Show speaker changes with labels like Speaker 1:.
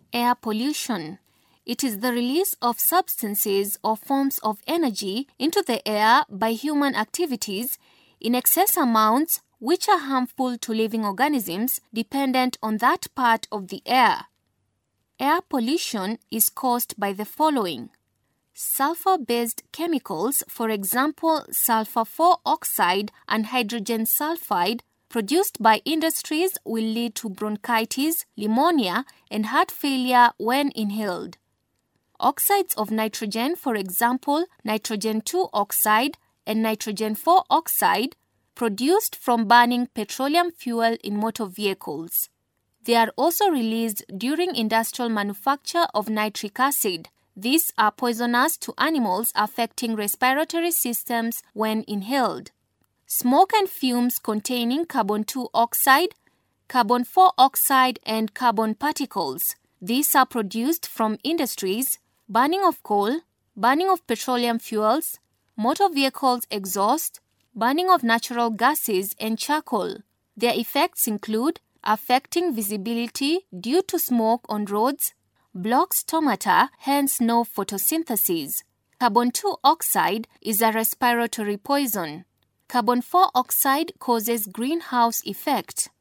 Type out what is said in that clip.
Speaker 1: Air pollution. It is the release of substances or forms of energy into the air by human activities in excess amounts which are harmful to living organisms dependent on that part of the air. Air pollution is caused by the following: sulfur-based chemicals, for example, sulfur 4 oxide and hydrogen sulfide, produced by industries will lead to bronchitis, pneumonia, and heart failure when inhaled. Oxides of nitrogen, for example, nitrogen 2 oxide and nitrogen 4 oxide, produced from burning petroleum fuel in motor vehicles. They are also released during industrial manufacture of nitric acid. These are poisonous to animals, affecting respiratory systems when inhaled. Smoke and fumes containing carbon 2 oxide, carbon 4 oxide, and carbon particles. These are produced from industries, burning of coal, burning of petroleum fuels, motor vehicles exhaust, burning of natural gases, and charcoal. Their effects include affecting visibility due to smoke on roads, blocks stomata, hence no photosynthesis. Carbon 2 oxide is a respiratory poison. Carbon 4 oxide causes greenhouse effect.